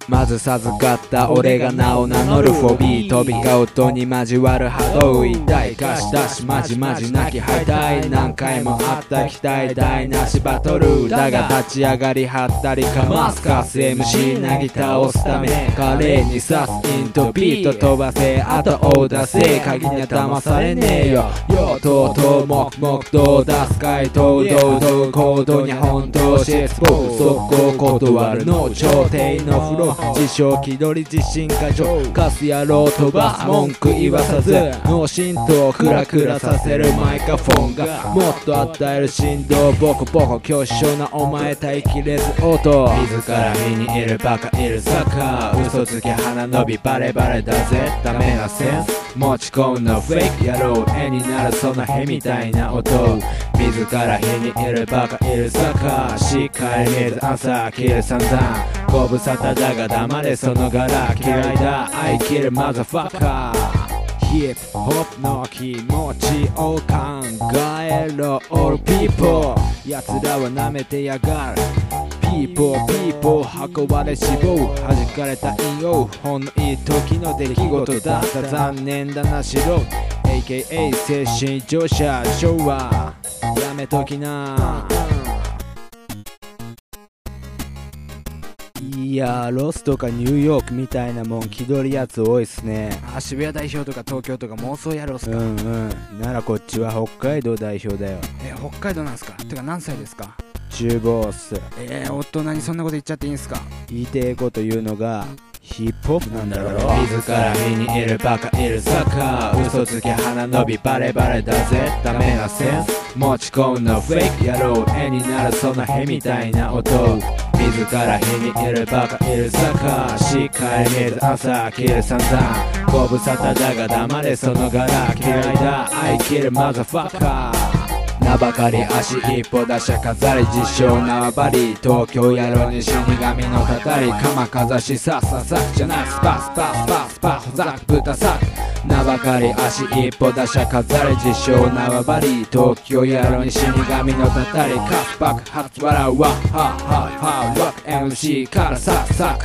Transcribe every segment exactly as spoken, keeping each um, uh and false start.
まず授かった俺が名を名乗るフォビー、飛び交うとに交わる波動、痛い貸し出しまじまじなき敗退、何回もあった期待台無しバトルだが立ち上がりはったりかますかす エムシー なぎ倒すため華麗に刺すイントビート飛ばせあとを出せ鍵には騙されねえよよとうとう黙々と出す回答堂々行動に本当失望速攻断るの朝廷のフロー自称気取り自信過剰カス野郎飛ばす文句言わさず脳震盪をクラクラさせるマイクロフォンがもっと与える振動ボコボコ恐怖症なお前耐えきれず音自ら見にいるバカいるサッカー嘘つき鼻伸びバレバレだぜダメなセンス持ち込んだフェイク野郎絵になるそのへみたいな音自ら火にいるバカいるサッカーしっかり見ず朝切る散々ご無沙汰だが黙れその柄嫌いだ愛切るマザファッカーヒップホップの気持ちを考えろ All people 奴らは舐めてやがるピーポーピーポー運ばれ死亡弾かれた陰陽ほんのいい時の出来事だった残念だな素人 エーケーエー 精神乗車昭和やめときないやロスとかニューヨークみたいなもん気取りやつ多いっすね。 あ渋谷代表とか東京とか妄想野郎っすか。 うんうんならこっちは北海道代表だよ。 え北海道なんすか。てか何歳ですか。 厨房っす。 えー、大人にそんなこと言っちゃっていいんすか。 言いてえこと言うのがヒップホップなんだろう。 自ら見にいるバカいるサッカー嘘つき鼻伸びバレバレだぜダメなセンス持ち込んだフェイク野郎絵になるそのへみたいな音自ら火にいるバカいるサッカーしっかり見ず朝切る散々ご無沙汰だが黙れその柄嫌いだ愛切るマザファッカー名ばかり足一歩出し飾り自称縄張り東京野郎に死神のたたり鎌かざしさっささじゃないスパスパスパスパほざく豚さ名ばかり足一歩出し飾り自称縄張り東京野郎に死神のたたりカス爆発笑うわはははロック エムシー からサクサク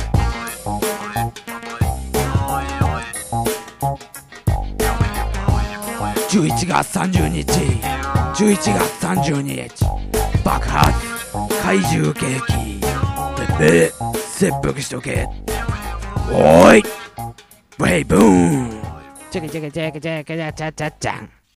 じゅういちがつさんじゅうにちじゅういちがつさんじゅうにち爆発怪獣ケーキてめえ切腹しとけおーいウェイブーンチェケチェケチェケチェケチャチャチャチャン